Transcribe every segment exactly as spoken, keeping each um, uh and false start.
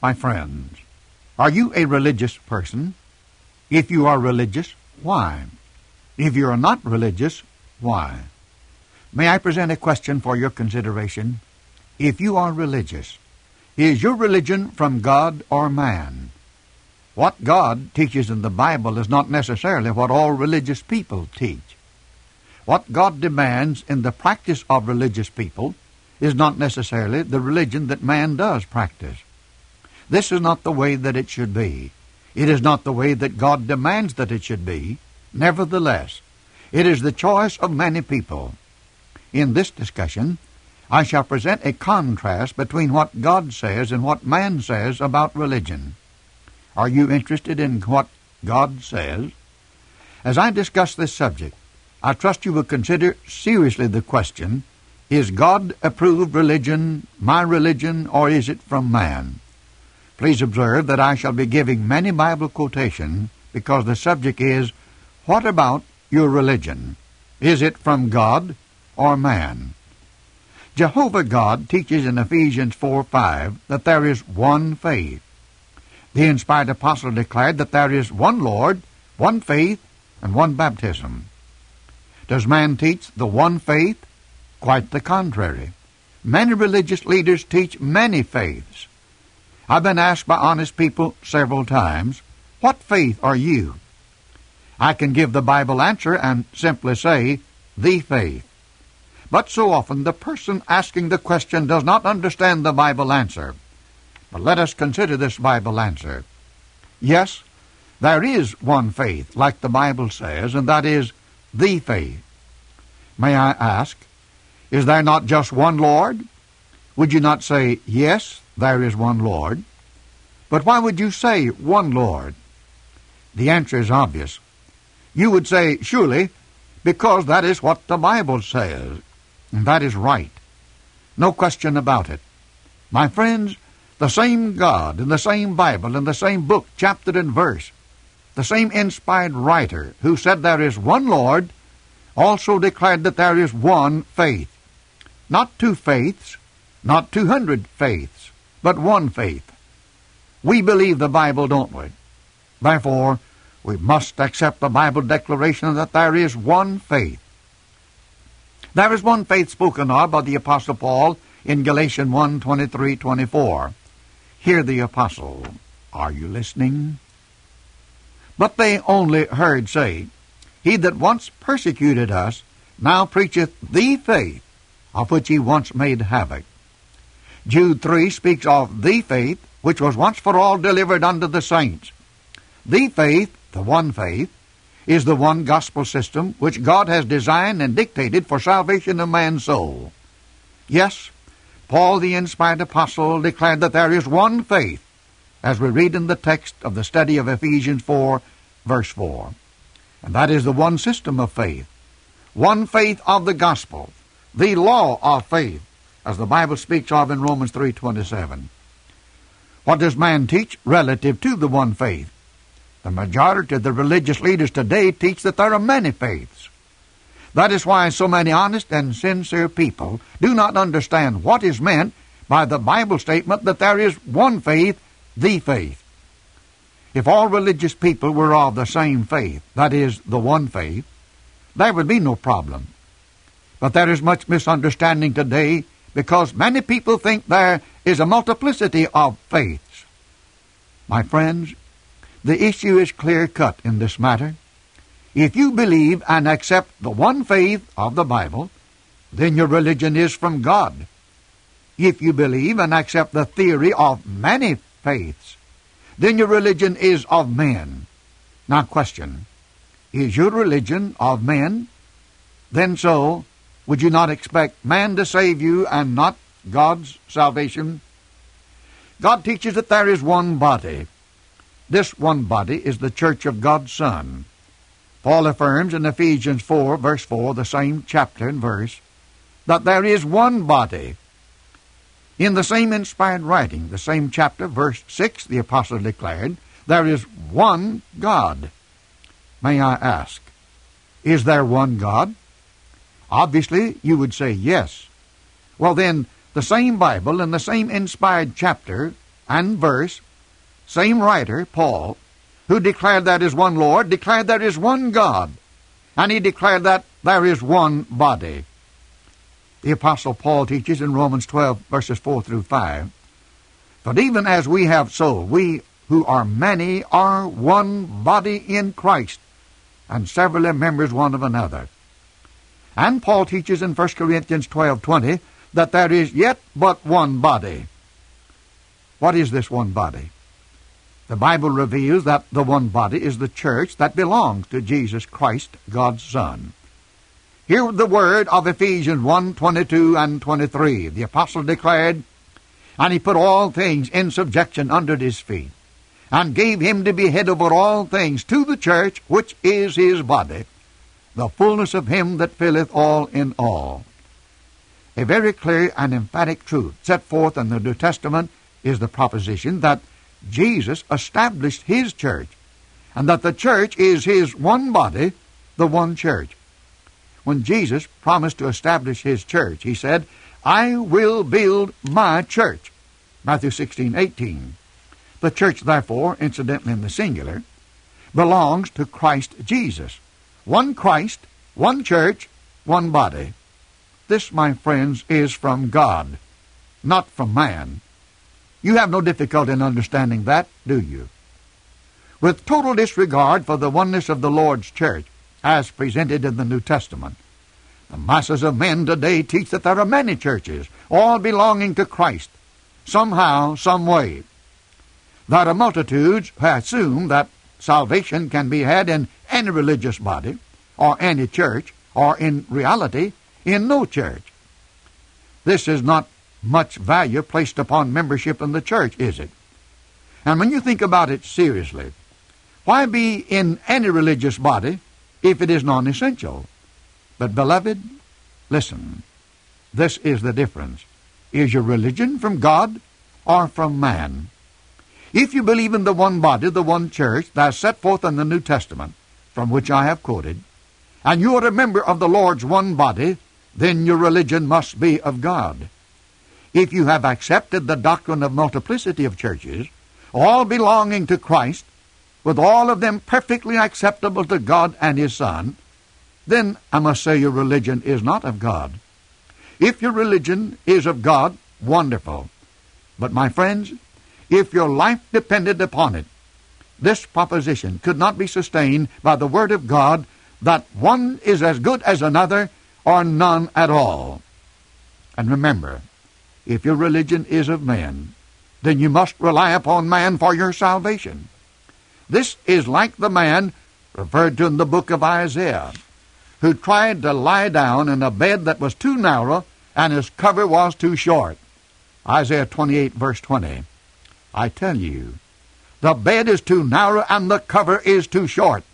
My friends, are you a religious person? If you are religious, why? If you are not religious, why? May I present a question for your consideration? If you are religious, is your religion from God or man? What God teaches in the Bible is not necessarily what all religious people teach. What God demands in the practice of religious people is not necessarily the religion that man does practice. This is not the way that it should be. It is not the way that God demands that it should be. Nevertheless, it is the choice of many people. In this discussion, I shall present a contrast between what God says and what man says about religion. Are you interested in what God says? As I discuss this subject, I trust you will consider seriously the question, is God-approved religion my religion, or is it from man? Please observe that I shall be giving many Bible quotations because the subject is, what about your religion? Is it from God or man? Jehovah God teaches in Ephesians four five that there is one faith. The inspired apostle declared that there is one Lord, one faith, and one baptism. Does man teach the one faith? Quite the contrary. Many religious leaders teach many faiths. I've been asked by honest people several times, what faith are you? I can give the Bible answer and simply say, the faith. But so often the person asking the question does not understand the Bible answer. But let us consider this Bible answer. Yes, there is one faith, like the Bible says, and that is the faith. May I ask, is there not just one Lord? Would you not say, yes, there is one Lord? But why would you say one Lord? The answer is obvious. You would say, surely, because that is what the Bible says. And that is right. No question about it. My friends, the same God in the same Bible, in the same book, chapter and verse, the same inspired writer who said there is one Lord, also declared that there is one faith. Not two faiths, not two hundred faiths, but one faith. We believe the Bible, don't we? Therefore, we must accept the Bible declaration that there is one faith. There is one faith spoken of by the Apostle Paul in Galatians one twenty-three to twenty-four. Hear the Apostle. Are you listening? But they only heard say, he that once persecuted us now preacheth the faith, of which he once made havoc. Jude three speaks of the faith, which was once for all delivered unto the saints. The faith, the one faith, is the one gospel system which God has designed and dictated for salvation of man's soul. Yes, Paul the inspired apostle declared that there is one faith, as we read in the text of the study of Ephesians four, verse four. And that is the one system of faith, one faith of the gospel, the law of faith, as the Bible speaks of in Romans three twenty-seven. What does man teach relative to the one faith? The majority of the religious leaders today teach that there are many faiths. That is why so many honest and sincere people do not understand what is meant by the Bible statement that there is one faith, the faith. If all religious people were of the same faith, that is, the one faith, there would be no problem. But there is much misunderstanding today because many people think there is a multiplicity of faiths. My friends, the issue is clear-cut in this matter. If you believe and accept the one faith of the Bible, then your religion is from God. If you believe and accept the theory of many faiths, then your religion is of men. Now question, is your religion of men? Then so, would you not expect man to save you and not God's salvation? God teaches that there is one body. This one body is the church of God's Son. Paul affirms in Ephesians four, verse four, the same chapter and verse, that there is one body. In the same inspired writing, the same chapter, verse six, the apostle declared, there is one God. May I ask, is there one God? Obviously, you would say yes. Well then, the same Bible in the same inspired chapter and verse, same writer, Paul, who declared there is one Lord, declared there is one God, and he declared that there is one body. The Apostle Paul teaches in Romans twelve, verses four through five, but even as we have so, we who are many are one body in Christ, and severally members one of another. And Paul teaches in First Corinthians twelve twenty that there is yet but one body. What is this one body? The Bible reveals that the one body is the church that belongs to Jesus Christ, God's Son. Hear the word of Ephesians one twenty-two and twenty-three. The apostle declared, and he put all things in subjection under his feet, and gave him to be head over all things to the church, which is his body, the fullness of him that filleth all in all. A very clear and emphatic truth set forth in the New Testament is the proposition that Jesus established his church, and that the church is his one body, the one church. When Jesus promised to establish his church, he said, I will build my church. Matthew sixteen eighteen. The church, therefore, incidentally in the singular, belongs to Christ Jesus. One Christ, one church, one body. This, my friends, is from God, not from man. You have no difficulty in understanding that, do you? With total disregard for the oneness of the Lord's church, as presented in the New Testament, the masses of men today teach that there are many churches, all belonging to Christ, somehow, some way. There are multitudes who assume that salvation can be had in any religious body, or any church, or in reality, in no church. This is not much value placed upon membership in the church, is it? And when you think about it seriously, why be in any religious body if it is non-essential? But, beloved, listen. This is the difference. Is your religion from God or from man? If you believe in the one body, the one church, that's set forth in the New Testament, from which I have quoted, and you are a member of the Lord's one body, then your religion must be of God. If you have accepted the doctrine of multiplicity of churches, all belonging to Christ, with all of them perfectly acceptable to God and his Son, then I must say your religion is not of God. If your religion is of God, wonderful. But my friends, if your life depended upon it, this proposition could not be sustained by the Word of God that one is as good as another or none at all. And remember, if your religion is of man, then you must rely upon man for your salvation. This is like the man referred to in the book of Isaiah, who tried to lie down in a bed that was too narrow and his cover was too short. Isaiah twenty-eight, verse twenty. I tell you, the bed is too narrow and the cover is too short.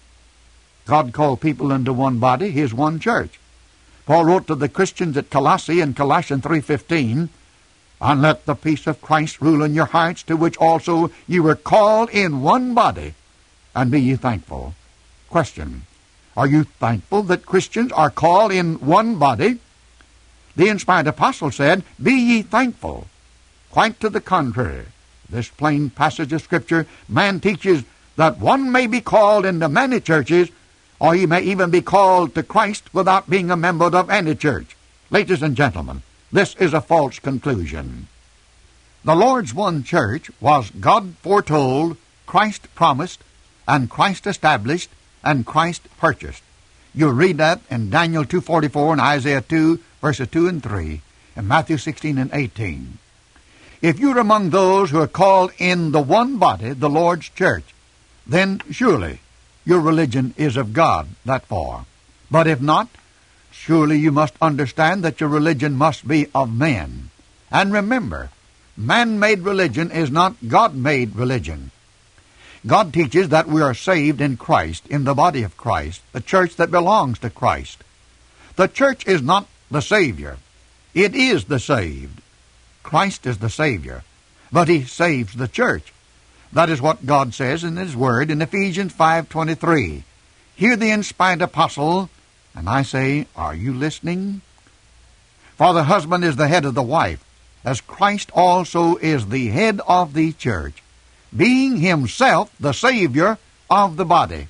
God called people into one body, his one church. Paul wrote to the Christians at Colossae in Colossians three fifteen, and let the peace of Christ rule in your hearts, to which also you were called in one body, and be ye thankful. Question. Are you thankful that Christians are called in one body? The inspired apostle said, be ye thankful. Quite to the contrary. This plain passage of Scripture, man teaches that one may be called into many churches, or he may even be called to Christ without being a member of any church. Ladies and gentlemen, this is a false conclusion. The Lord's one church was God foretold, Christ promised, and Christ established, and Christ purchased. You'll read that in Daniel two forty-four and Isaiah two, verses two and three, and Matthew sixteen and eighteen. If you're among those who are called in the one body, the Lord's church, then surely your religion is of God, that far. But if not, surely you must understand that your religion must be of man. And remember, man-made religion is not God-made religion. God teaches that we are saved in Christ, in the body of Christ, the church that belongs to Christ. The church is not the Savior. It is the saved. Christ is the Savior, but he saves the church. That is what God says in his word in Ephesians five twenty-three. Hear the inspired apostle, and I say, are you listening? For the husband is the head of the wife, as Christ also is the head of the church, being himself the Savior of the body.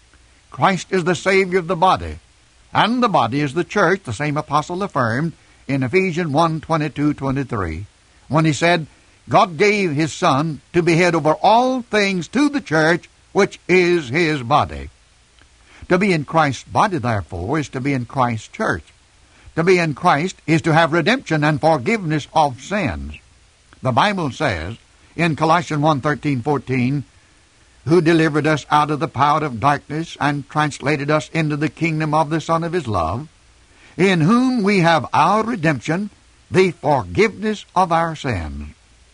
Christ is the Savior of the body, and the body is the church, the same apostle affirmed in Ephesians one, twenty-two, twenty-three, when he said, God gave his Son to be head over all things to the church, which is his body. To be in Christ's body, therefore, is to be in Christ's church. To be in Christ is to have redemption and forgiveness of sins. The Bible says in Colossians one, thirteen, fourteen, who delivered us out of the power of darkness and translated us into the kingdom of the Son of his love, in whom we have our redemption, the forgiveness of our sins.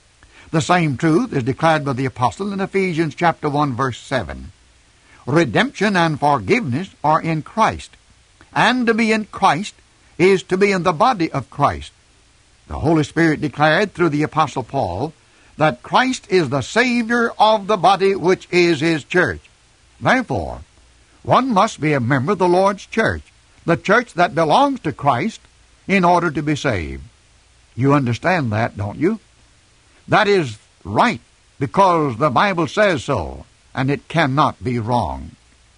The same truth is declared by the apostle in Ephesians chapter one, verse seven. Redemption and forgiveness are in Christ, and to be in Christ is to be in the body of Christ. The Holy Spirit declared through the apostle Paul that Christ is the Savior of the body, which is his church. Therefore, one must be a member of the Lord's church, the church that belongs to Christ, in order to be saved. You understand that, don't you? That is right, because the Bible says so, and it cannot be wrong.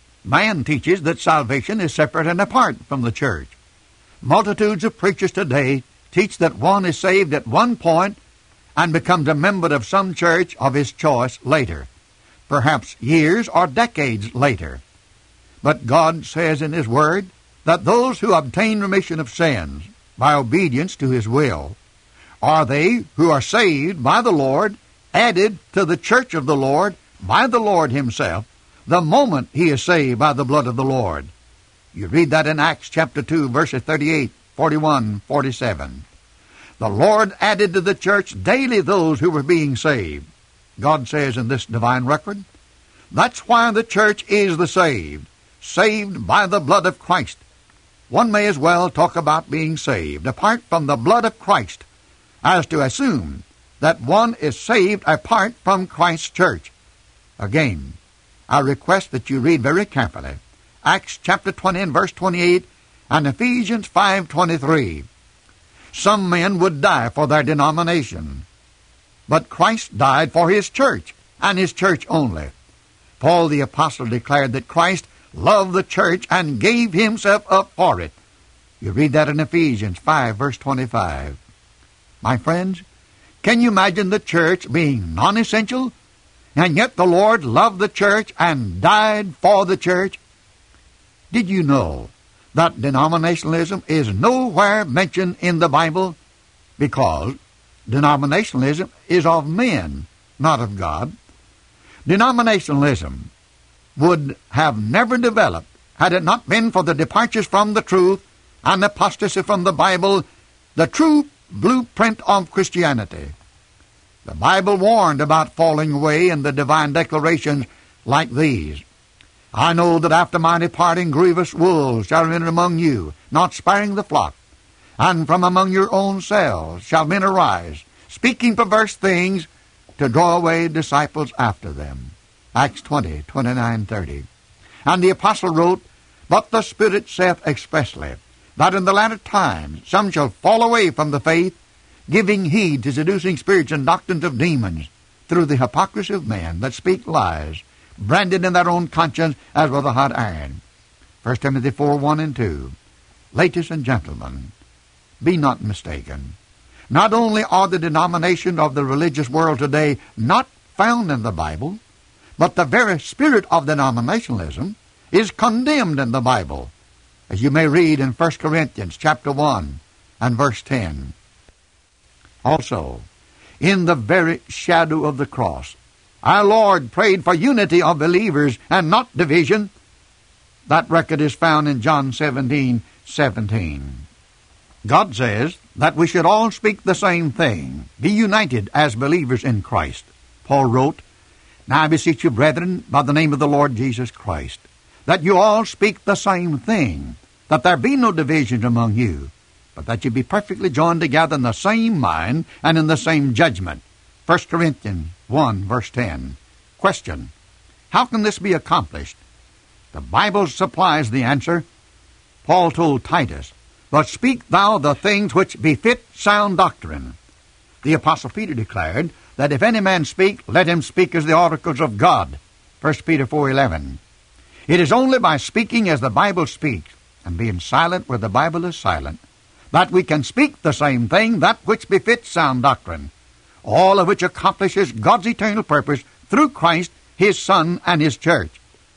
Man teaches that salvation is separate and apart from the church. Multitudes of preachers today teach that one is saved at one point and becomes a member of some church of his choice later, perhaps years or decades later. But God says in his word that those who obtain remission of sins by obedience to his will are they who are saved by the Lord, added to the church of the Lord by the Lord himself, the moment he is saved by the blood of the Lord. You read that in Acts chapter two, verses thirty-eight, forty-one, forty-seven. The Lord added to the church daily those who were being saved. God says in this divine record, that's why the church is the saved, saved by the blood of Christ. One may as well talk about being saved apart from the blood of Christ as to assume that one is saved apart from Christ's church. Again, I request that you read very carefully Acts chapter twenty and verse twenty-eight and Ephesians five twenty-three. Some men would die for their denomination, but Christ died for his church, and his church only. Paul the apostle declared that Christ loved the church and gave himself up for it. You read that in Ephesians five, verse twenty-five. My friends, can you imagine the church being non-essential, and yet the Lord loved the church and died for the church? Did you know that denominationalism is nowhere mentioned in the Bible? Because denominationalism is of men, not of God. Denominationalism would have never developed had it not been for the departures from the truth and apostasy from the Bible, the true blueprint of Christianity. The Bible warned about falling away in the divine declarations like these. I know that after my departing grievous wolves shall enter among you, not sparing the flock. And from among your own selves shall men arise, speaking perverse things, to draw away disciples after them. Acts twenty, twenty-nine, thirty. And the apostle wrote, But the Spirit saith expressly, that in the latter times some shall fall away from the faith, giving heed to seducing spirits and doctrines of demons, through the hypocrisy of men that speak lies, branded in their own conscience as with a hot iron. First Timothy four, one and two. Ladies and gentlemen, be not mistaken. Not only are the denominations of the religious world today not found in the Bible, but the very spirit of denominationalism is condemned in the Bible, as you may read in First Corinthians chapter one and verse ten. Also, in the very shadow of the cross, our Lord prayed for unity of believers and not division. That record is found in John seventeen, seventeen. God says that we should all speak the same thing, be united as believers in Christ. Paul wrote, Now I beseech you, brethren, by the name of the Lord Jesus Christ, that you all speak the same thing, that there be no divisions among you, but that you be perfectly joined together in the same mind and in the same judgment. First Corinthians one, verse ten. Question: how can this be accomplished? The Bible supplies the answer. Paul told Titus, But speak thou the things which befit sound doctrine. The Apostle Peter declared that if any man speak, let him speak as the oracles of God. First Peter four eleven. It is only by speaking as the Bible speaks, and being silent where the Bible is silent, that we can speak the same thing, that which befits sound doctrine, all of which accomplishes God's eternal purpose through Christ, His Son, and His church.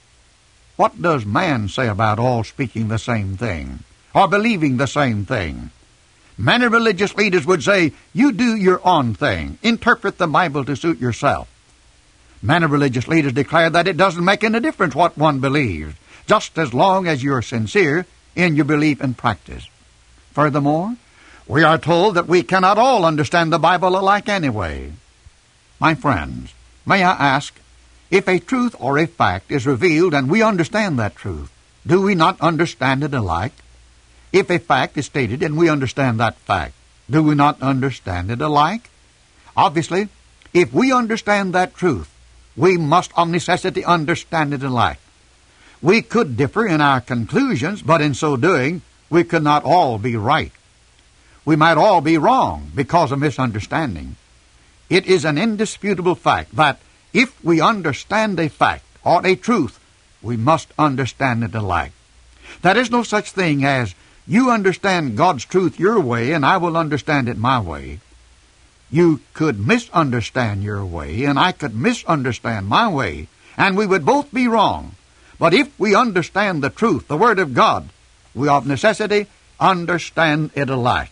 What does man say about all speaking the same thing, or believing the same thing? Many religious leaders would say, you do your own thing, interpret the Bible to suit yourself. Many religious leaders declare that it doesn't make any difference what one believes, just as long as you're sincere in your belief and practice. Furthermore, we are told that we cannot all understand the Bible alike anyway. My friends, may I ask, if a truth or a fact is revealed and we understand that truth, do we not understand it alike? If a fact is stated and we understand that fact, do we not understand it alike? Obviously, if we understand that truth, we must of necessity understand it alike. We could differ in our conclusions, but in so doing, we could not all be right. We might all be wrong because of misunderstanding. It is an indisputable fact that if we understand a fact or a truth, we must understand it alike. There is no such thing as you understand God's truth your way and I will understand it my way. You could misunderstand your way and I could misunderstand my way, and we would both be wrong. But if we understand the truth, the Word of God, we of necessity understand it alike.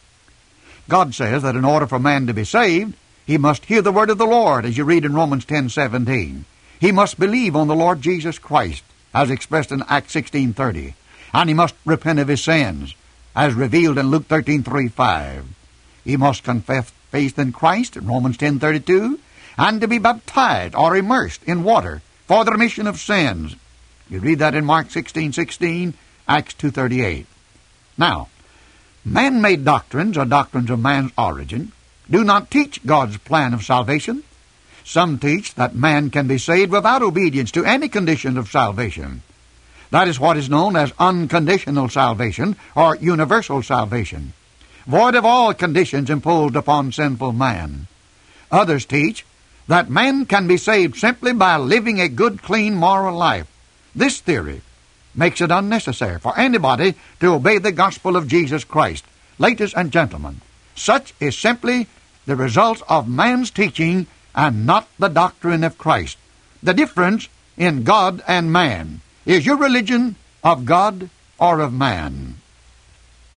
God says that in order for man to be saved, he must hear the word of the Lord, as you read in Romans ten seventeen. He must believe on the Lord Jesus Christ, as expressed in Acts sixteen thirty. And he must repent of his sins, as revealed in Luke thirteen three five. He must confess faith in Christ, in Romans ten thirty-two, and to be baptized or immersed in water for the remission of sins. You read that in Mark sixteen sixteen, Acts two thirty-eight. Now, man-made doctrines, or doctrines of man's origin, do not teach God's plan of salvation. Some teach that man can be saved without obedience to any condition of salvation. That is what is known as unconditional salvation, or universal salvation, void of all conditions imposed upon sinful man. Others teach that man can be saved simply by living a good, clean, moral life. This theory makes it unnecessary for anybody to obey the gospel of Jesus Christ. Ladies and gentlemen, such is simply the result of man's teaching and not the doctrine of Christ. The difference in God and man. Is your religion of God or of man?